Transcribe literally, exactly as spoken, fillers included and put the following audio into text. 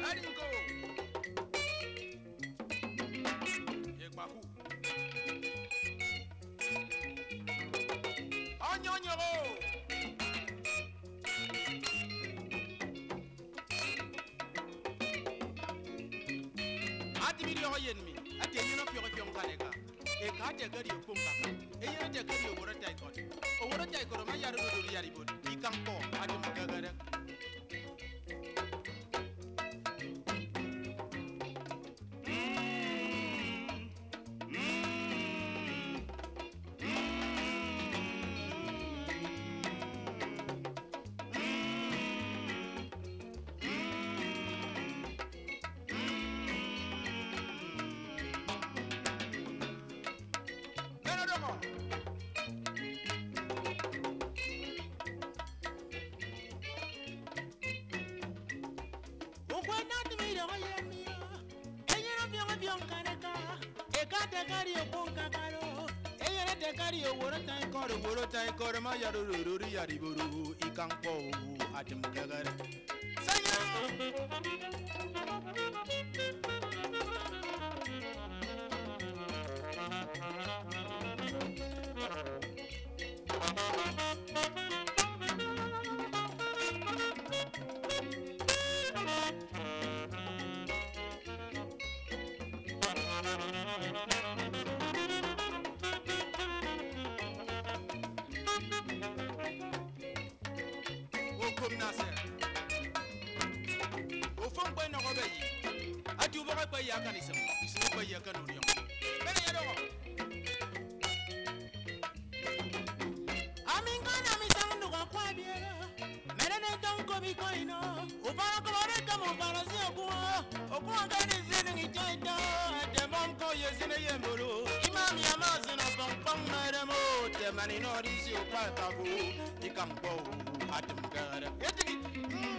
Laringo. Yekbahu. Onyonyoro. Ati video yenmi. Ati yino fiyo fiyo kaneka. E kate gari yokunga. E yino te gari yobora taikot. Obora taikot ma yaro do do yari bod. Ikampo ati magagara. Mani no disi o pa tabu, ikam po atum gara.